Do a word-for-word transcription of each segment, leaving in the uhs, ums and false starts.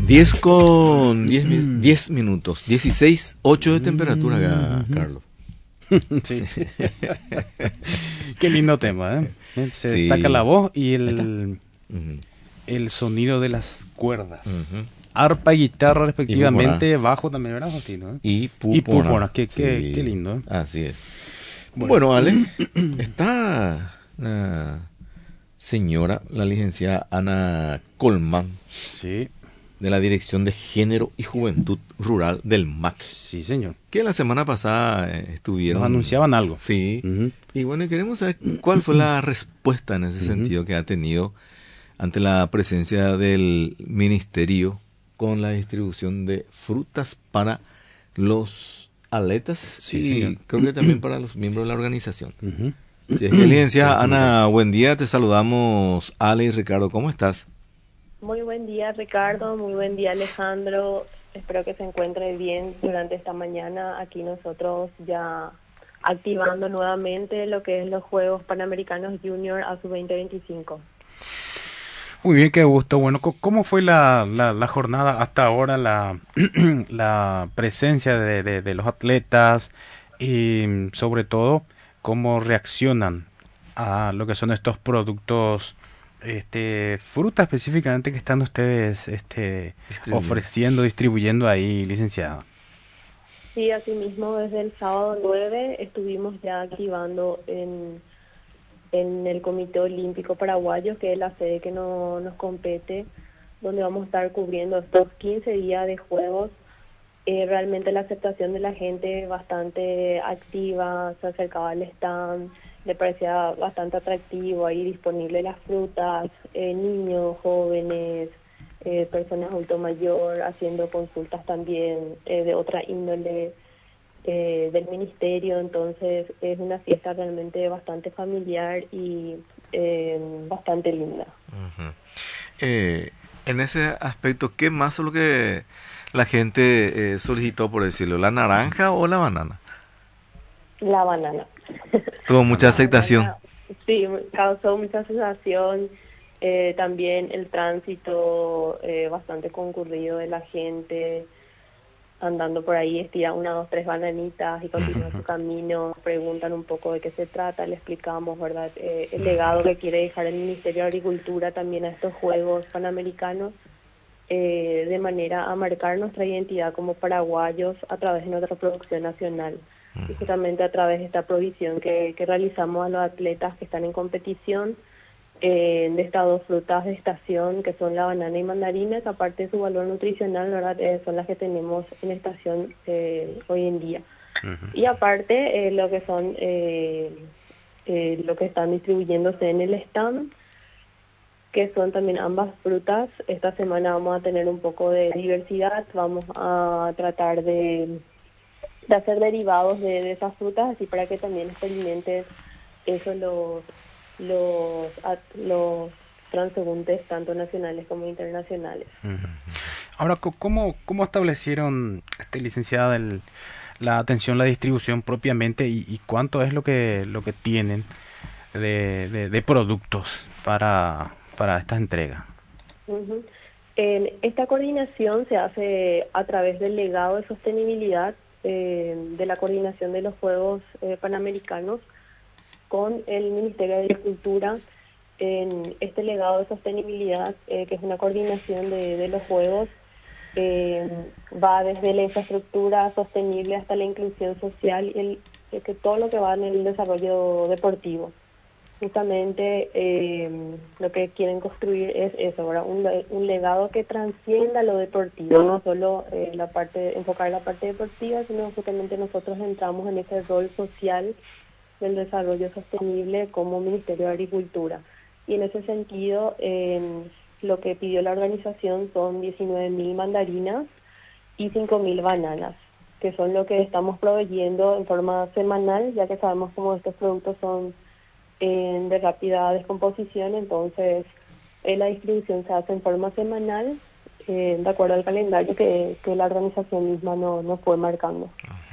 diez con diez, diez minutos, dieciséis, ocho de temperatura acá, Carlos. Sí. Qué lindo tema, ¿eh? Se Sí. destaca la voz y el, Uh-huh. el sonido de las cuerdas. Uh-huh. Arpa y guitarra Y respectivamente, pupona. bajo también, ¿verdad, Justino? ¿Eh? Y pupona. Y pupona, qué, Sí. qué, qué lindo, ¿eh? Así es. Bueno. Bueno, Ale, está la señora, la licenciada Ana Colmán, Sí, de la Dirección de Género y Juventud Rural del M A C, sí, señor. que la semana pasada eh, estuvieron... Nos anunciaban algo. Sí. Uh-huh. Y bueno, y queremos saber cuál fue la respuesta en ese Uh-huh. sentido que ha tenido ante la presencia del ministerio con la distribución de frutas para los atletas, Sí, y señor. creo que también para los miembros de la organización. Uh-huh. Si es que, licenciada Ana, buen día, te saludamos Ale y Ricardo, ¿cómo estás? Muy buen día, Ricardo, muy buen día, Alejandro. Espero que se encuentre bien durante esta mañana. Aquí nosotros ya activando nuevamente lo que es los Juegos Panamericanos Junior A S U veinte veinticinco. Muy bien, qué gusto. Bueno, ¿cómo fue la, la, la jornada hasta ahora, la, la presencia de, de, de los atletas y sobre todo cómo reaccionan a lo que son estos productos, este, fruta específicamente que están ustedes este, Distribuyendo. ofreciendo, distribuyendo ahí, licenciada? Sí, asimismo desde el sábado nueve estuvimos ya activando en... en el Comité Olímpico Paraguayo, que es la sede que no, nos compete, donde vamos a estar cubriendo estos quince días de juegos. Eh, realmente la aceptación de la gente bastante activa, se acercaba al stand, le parecía bastante atractivo, ahí disponible las frutas, eh, niños, jóvenes, eh, personas adulto mayor, haciendo consultas también eh, de otra índole. Eh, del ministerio, entonces es una fiesta realmente bastante familiar y eh, bastante linda. Uh-huh. Eh, en ese aspecto, ¿qué más es lo que la gente eh, solicitó, por decirlo? ¿La naranja o la banana? La banana. Tuvo mucha La aceptación. banana, sí, causó mucha sensación. Eh, también el tránsito eh, bastante concurrido de la gente, andando por ahí, estira una, dos, tres bananitas y continúa su camino, preguntan un poco de qué se trata, le explicamos, ¿verdad? Eh, el legado que quiere dejar el Ministerio de Agricultura también a estos Juegos Panamericanos, eh, de manera a marcar nuestra identidad como paraguayos a través de nuestra producción nacional. Y justamente a través de esta provisión que, que realizamos a los atletas que están en competición, Eh, de estas dos frutas de estación que son la banana y mandarina, que aparte de su valor nutricional, ¿verdad? Eh, son las que tenemos en estación eh, hoy en día. Uh-huh. Y aparte eh, lo que son eh, eh, lo que están distribuyéndose en el stand, que son también ambas frutas. Esta semana vamos a tener un poco de diversidad, vamos a tratar de, de hacer derivados de, de esas frutas, así para que también experimentes eso los los los transeúntes tanto nacionales como internacionales. Uh-huh. Ahora, ¿cómo, cómo establecieron, este, licenciada, el, la atención, la distribución propiamente y, y cuánto es lo que lo que tienen de, de, de productos para, para esta entrega? Uh-huh. En esta coordinación se hace a través del legado de sostenibilidad eh, de la coordinación de los Juegos eh, Panamericanos con el Ministerio de Agricultura. En este legado de sostenibilidad, eh, que es una coordinación de, de los Juegos, eh, va desde la infraestructura sostenible hasta la inclusión social y el, el que todo lo que va en el desarrollo deportivo. Justamente eh, lo que quieren construir es eso, ¿verdad? Un, un legado que transcienda lo deportivo, no solo eh, la parte, enfocar la parte deportiva, sino justamente nosotros entramos en ese rol social del desarrollo sostenible como Ministerio de Agricultura. Y en ese sentido, eh, lo que pidió la organización son diecinueve mil mandarinas y cinco mil bananas, que son lo que estamos proveyendo en forma semanal, ya que sabemos cómo estos productos son eh, de rápida descomposición, entonces eh, la distribución se hace en forma semanal, eh, de acuerdo al calendario que, que la organización misma no, no fue marcando.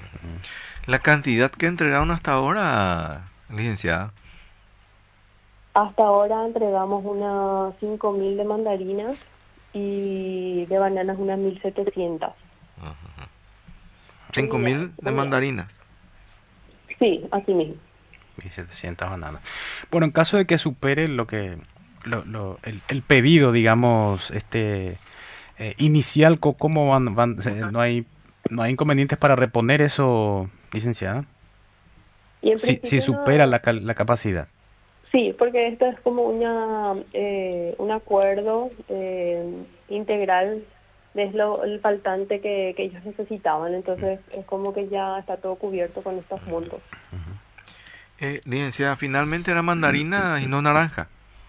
¿La cantidad que entregaron hasta ahora, licenciada? Hasta ahora entregamos unas cinco mil de mandarinas y de bananas unas mil setecientas. Ajá. cinco mil de mandarinas. Sí, así mismo. mil setecientas bananas. Bueno, en caso de que supere lo que lo, lo, el, el pedido, digamos, este eh, inicial, co- ¿cómo van, van se- no hay no hay inconvenientes para reponer eso, licenciada? Y en Si, si principio supera no, la, cal- la capacidad. sí, porque esto es como una eh, un acuerdo eh, integral de lo, el faltante que, que ellos necesitaban, entonces es como que ya está todo cubierto con estos montos. Eh, licenciada, finalmente era mandarina y no naranja.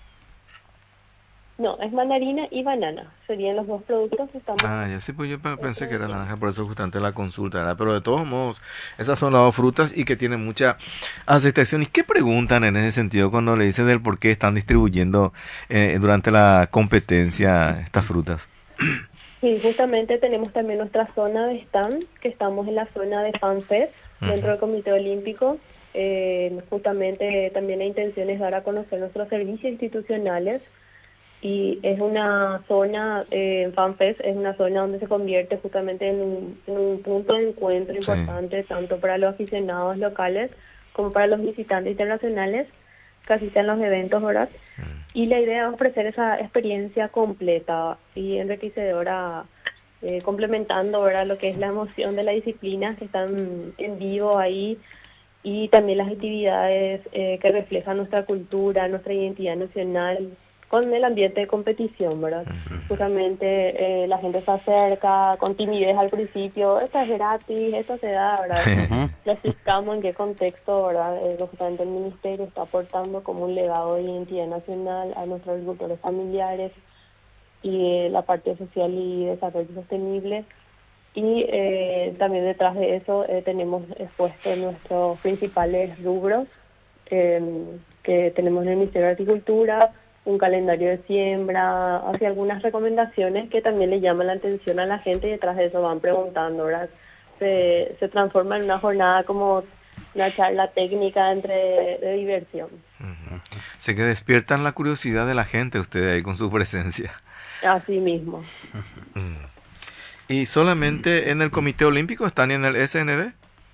No, es mandarina y banana, serían los dos productos que estamos Ah, ya sí, pues yo pe- pensé que era ofreciendo. naranja, por eso justamente la consulta, ¿verdad? Pero de todos modos, esas son las dos frutas y que tienen mucha aceptación. ¿Y qué preguntan en ese sentido cuando le dicen del por qué están distribuyendo eh, durante la competencia estas frutas? Sí, justamente tenemos también nuestra zona de stand, que estamos en la zona de FanFest, dentro Ujú. del Comité Olímpico. Eh, justamente también la intención es dar a conocer nuestros servicios institucionales y es una zona, eh, FanFest es una zona donde se convierte justamente en un, en un punto de encuentro Sí. importante tanto para los aficionados locales como para los visitantes internacionales que asisten a los eventos, ¿verdad? Y la idea es ofrecer esa experiencia completa y enriquecedora, eh, complementando, ¿verdad?, lo que es la emoción de la disciplina que están en vivo ahí y también las actividades eh, que reflejan nuestra cultura, nuestra identidad nacional, con el ambiente de competición, ¿verdad? Justamente eh, la gente se acerca con timidez al principio, esto es gratis, esto se da, ¿verdad? Ujú. Le explicamos en qué contexto, ¿verdad? Eh, justamente el Ministerio está aportando como un legado de identidad nacional a nuestros agricultores familiares y eh, la parte social y desarrollo sostenible. Y eh, también detrás de eso eh, tenemos expuestos nuestros principales rubros eh, que tenemos en el Ministerio de Agricultura, un calendario de siembra, hace algunas recomendaciones que también le llaman la atención a la gente y detrás de eso van preguntando, ¿verdad? Se, se transforma en una jornada como una charla técnica entre de diversión. Ujú. Sé que despiertan la curiosidad de la gente ustedes ahí con su presencia. Así mismo. Mm. ¿Y solamente en el Comité Olímpico están y en el S N D?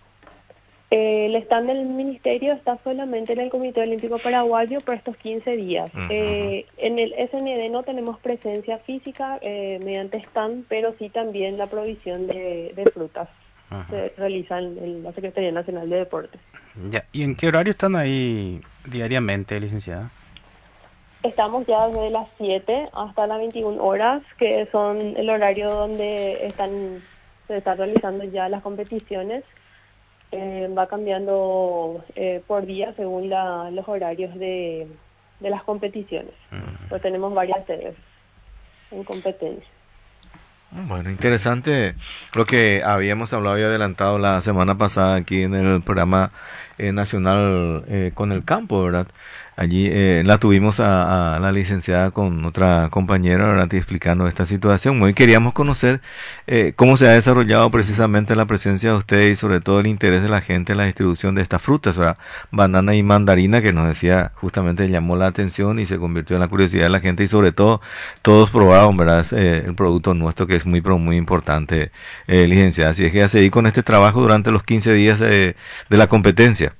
Eh, el stand del ministerio está solamente en el Comité Olímpico Paraguayo por estos quince días. Ujú. Eh, en el S N D no tenemos presencia física eh, mediante stand, pero sí también la provisión de, de frutas Ajá. se realiza en, en la Secretaría Nacional de Deportes. Ya. ¿Y en qué horario están ahí diariamente, licenciada? Estamos ya desde las siete hasta las veintiuna horas, que son el horario donde están se están realizando ya las competiciones. Eh, va cambiando eh, por día según la, los horarios de, de las competiciones. Pues tenemos varias sedes en competencia. Bueno, interesante lo que habíamos hablado y adelantado la semana pasada aquí en el programa eh, nacional eh, con el campo, ¿verdad? Allí eh, la tuvimos a, a la licenciada con otra compañera, ¿verdad? Y explicando esta situación. Hoy queríamos conocer eh, cómo se ha desarrollado precisamente la presencia de ustedes y sobre todo el interés de la gente en la distribución de estas frutas, ¿verdad? Banana y mandarina, que nos decía, justamente llamó la atención y se convirtió en la curiosidad de la gente y sobre todo todos probaron, ¿verdad? Eh, el producto nuestro que es muy, pero muy importante, eh, licenciada. Así es que a seguir con este trabajo durante los quince días de, de la competencia.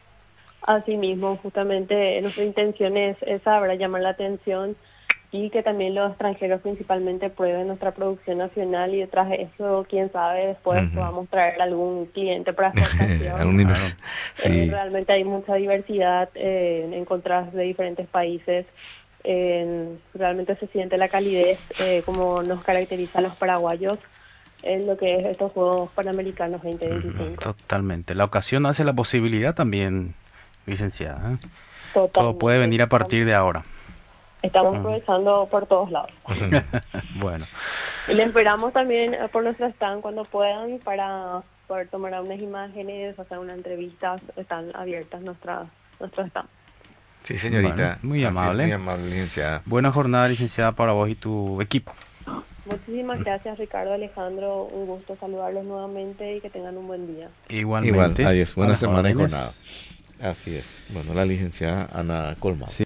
Asimismo, justamente nuestra intención es esa, ¿verdad? Llamar la atención y que también los extranjeros principalmente prueben nuestra producción nacional y detrás de eso, quién sabe, después Ujú. podamos traer algún cliente para exportación. Algún Claro. invers- Eh, sí. realmente hay mucha diversidad eh, en encontrar de diferentes países. Eh, realmente se siente la calidez eh, como nos caracteriza a los paraguayos en lo que es estos Juegos Panamericanos veinte veinticinco. Totalmente. La ocasión hace la posibilidad también, licenciada, ¿eh? Todo Totalmente. puede venir a partir de ahora. Estamos Ujú. aprovechando por todos lados. Bueno, Y les esperamos también eh, por nuestro stand cuando puedan para poder tomar unas imágenes, hacer una entrevista. Están abiertas nuestras nuestros stands. Sí, señorita. bueno, muy Así es, amable. muy amable, licenciada. Buena jornada, licenciada, para vos y tu equipo. Muchísimas gracias, Ricardo, Alejandro. Un gusto saludarlos nuevamente y que tengan un buen día. Igualmente. Igual, adiós. A Buena las semana y órdenes. jornada. Así es. Bueno, la licenciada Ana Colmado. Sí.